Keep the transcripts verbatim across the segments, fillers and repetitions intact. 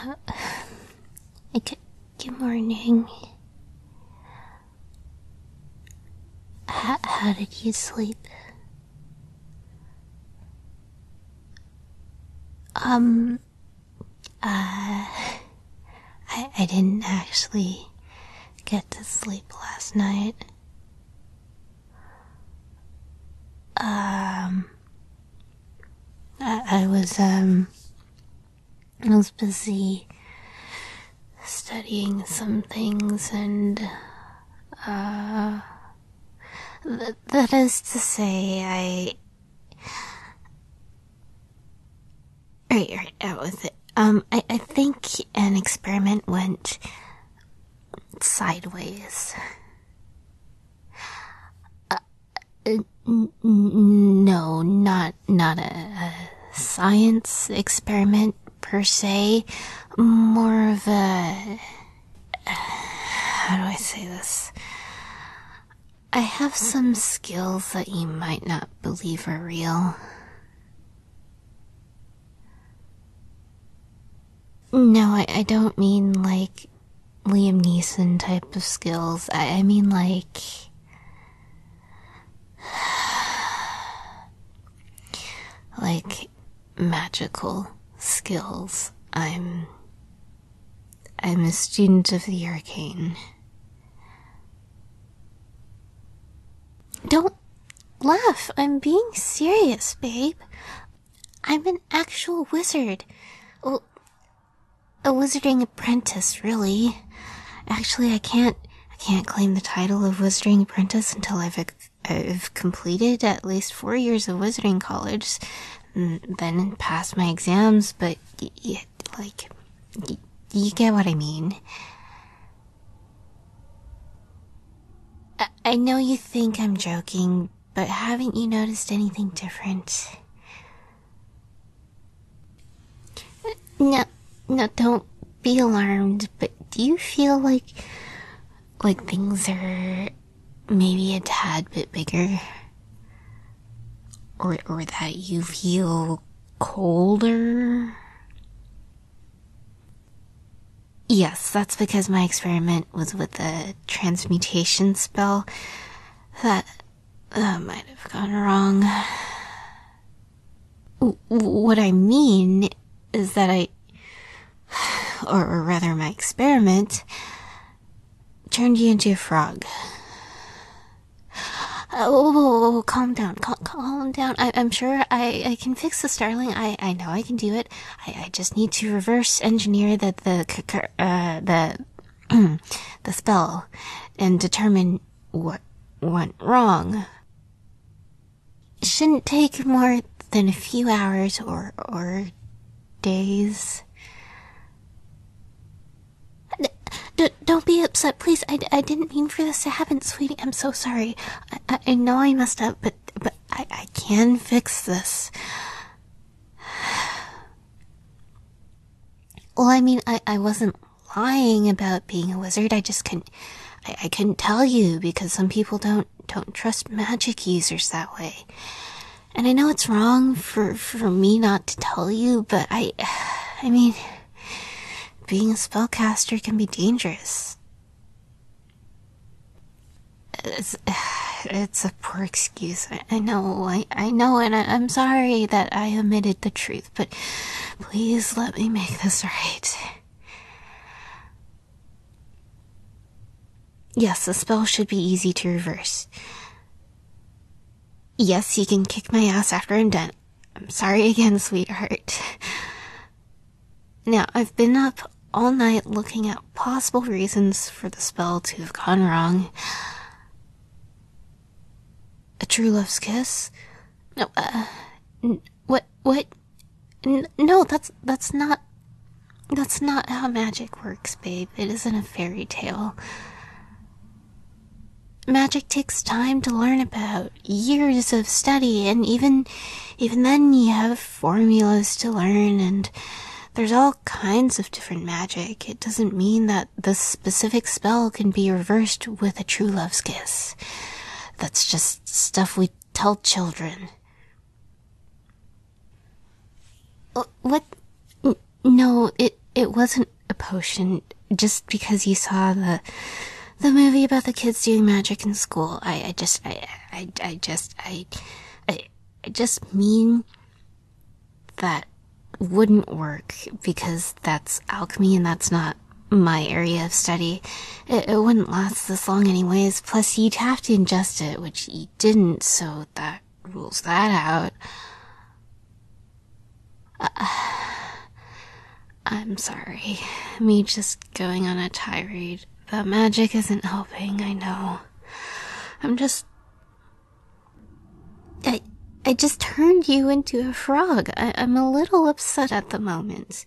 Good, good morning. H- how did you sleep? Um, uh, I, I didn't actually get to sleep last night. Um, I, I was, um, I was busy studying some things and, uh, th- that is to say, I... Right, right, out with it. Um, I, I think an experiment went sideways. Uh, n- n- no, not, not a, a science experiment per se. More of a... How do I say this? I have some skills that you might not believe are real. No, I, I don't mean like Liam Neeson type of skills. I, I mean like... like magical skills. I'm... I'm a student of the arcane. Don't laugh. I'm being serious, babe. I'm an actual wizard. Well, a wizarding apprentice, really. Actually, I can't... I can't claim the title of wizarding apprentice until I've... I've completed at least four years of wizarding college, and then passed my exams, but, y- y- like, y- you get what I mean. I-, I know you think I'm joking, but haven't you noticed anything different? No, no, don't be alarmed, but do you feel like, like things are maybe a tad bit bigger? Or, or that you feel colder? Yes, that's because my experiment was with a transmutation spell. That, that might have gone wrong. W- what I mean is that I, or, or rather my experiment, turned you into a frog. Uh, whoa, whoa, whoa, whoa, calm down, cal- calm down. I, I'm sure I, I can fix the Starling. I, I know I can do it. I, I just need to reverse engineer the, the, c- c- uh, the, the spell and determine what went wrong. It shouldn't take more than a few hours or, or days. D- don't be upset, please. I, I didn't mean for this to happen, sweetie. I'm so sorry. I, I, I know I messed up, but, but I, I can fix this. Well, I mean, I, I wasn't lying about being a wizard. I just couldn't... I, I couldn't tell you because some people don't, don't trust magic users that way. And I know it's wrong for, for me not to tell you, but I... I mean... being a spellcaster can be dangerous. It's, it's a poor excuse. I, I know, I, I know, and I, I'm sorry that I omitted the truth, but please let me make this right. Yes, the spell should be easy to reverse. Yes, you can kick my ass after I'm done. I'm sorry again, sweetheart. Now, I've been up all night looking at possible reasons for the spell to have gone wrong. A true love's kiss? No, uh, n- what, what? N- no, that's, that's not, that's not how magic works, babe. It isn't a fairy tale. Magic takes time to learn about, years of study, and even, even then you have formulas to learn, and there's all kinds of different magic. It doesn't mean that the specific spell can be reversed with a true love's kiss. That's just stuff we tell children. What? No, it it wasn't a potion just because you saw the the movie about the kids doing magic in school. I, I just, I, I, I just, I, I, I just mean that wouldn't work because that's alchemy and that's not my area of study. It, it wouldn't last this long anyways. Plus, you'd have to ingest it, which you didn't, so that rules that out. Uh, I'm sorry. Me just going on a tirade about magic isn't helping, I know. I'm just... I, I just turned you into a frog. I, I'm a little upset at the moment.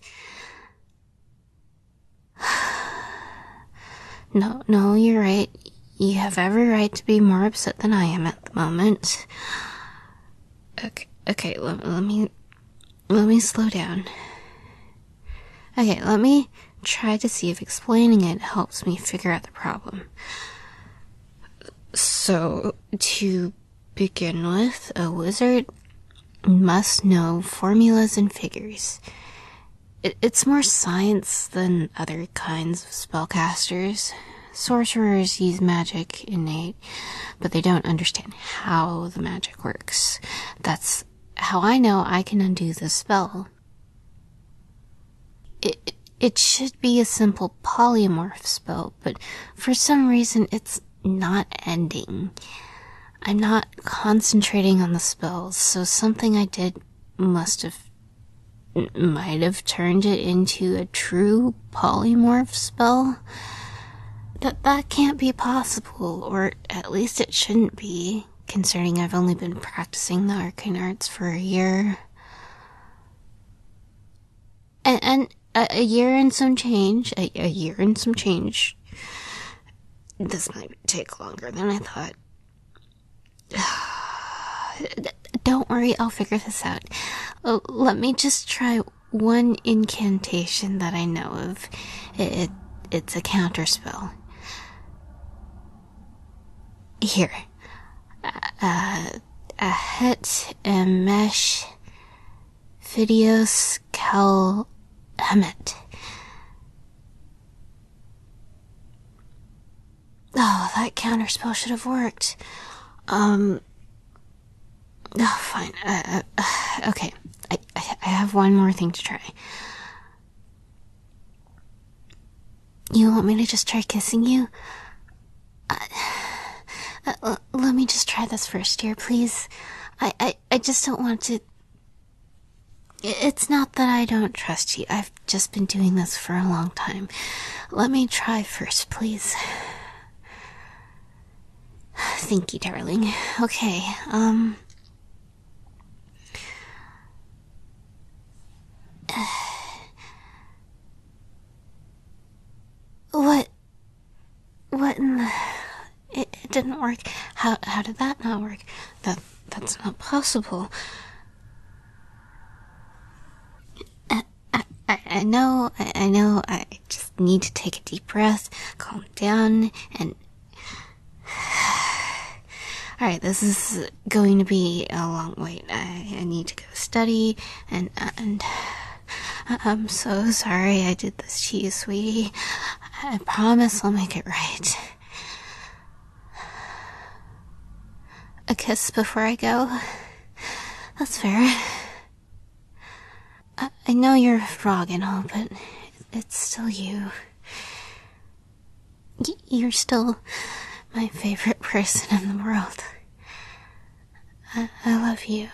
No, no, you're right. You have every right to be more upset than I am at the moment. Okay, okay, let, let me... Let me slow down. Okay, let me try to see if explaining it helps me figure out the problem. So, to begin with, a wizard must know formulas and figures. It, it's more science than other kinds of spellcasters. Sorcerers use magic innate, but they don't understand how the magic works. That's how I know I can undo the spell. It, it should be a simple polymorph spell, but for some reason it's not ending. I'm not concentrating on the spells, so something I did must have, might have turned it into a true polymorph spell. That, that can't be possible, or at least it shouldn't be, considering I've only been practicing the arcane arts for a year. And, and a, a year and some change, a, a year and some change. This might take longer than I thought. Don't worry, I'll figure this out. Oh, let me just try one incantation that I know of. It, it, it's a counterspell. Here. Uh, Ahet Emesh Phidios Kel Hemet. Oh, that counterspell should have worked. Um... Oh, fine. Uh, uh, okay. I, I, I have one more thing to try. You want me to just try kissing you? Uh, uh, let me just try this first here, please. I, I, I just don't want to... It's not that I don't trust you. I've just been doing this for a long time. Let me try first, please. Thank you, darling. Okay, um... What? What in the... It, it didn't work. How how did that not work? That That's not possible. I, I, I know, I, I know, I just need to take a deep breath, calm down, and... Alright, this is going to be a long wait. I, I need to go study, and... and I'm so sorry I did this to you, sweetie. I promise I'll make it right. A kiss before I go? That's fair. I, I know you're a frog and all, but it's still you. Y- you're still my favorite person in the world. I, I love you.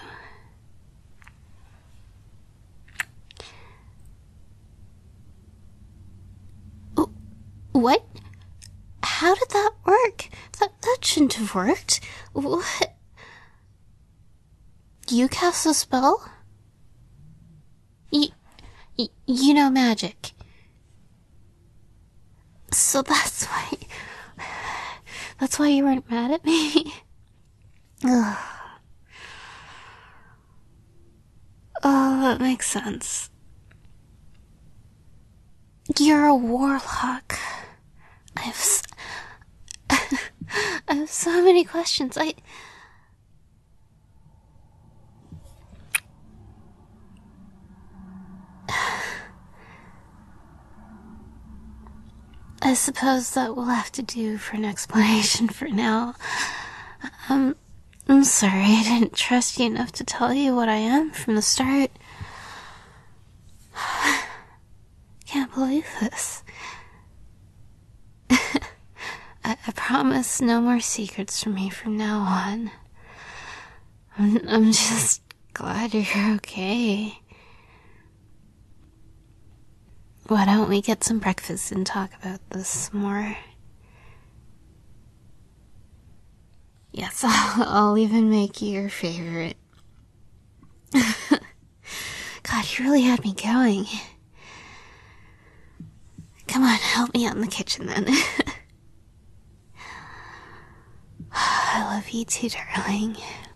What? How did that work? That, that shouldn't have worked. What? You cast a spell? You, you, you know magic. So that's why... That's why you weren't mad at me? Ugh. Oh, that makes sense. You're a warlock. I have... S- I have so many questions. I... I suppose that will have to do for an explanation for now. Um, I'm sorry I didn't trust you enough to tell you what I am from the start. Can't believe this. I, I promise no more secrets from me from now on. I'm, I'm just glad you're okay. Why don't we get some breakfast and talk about this more? Yes, I'll, I'll even make you your favorite. God, you really had me going. Come on, help me out in the kitchen then. I love you too, darling.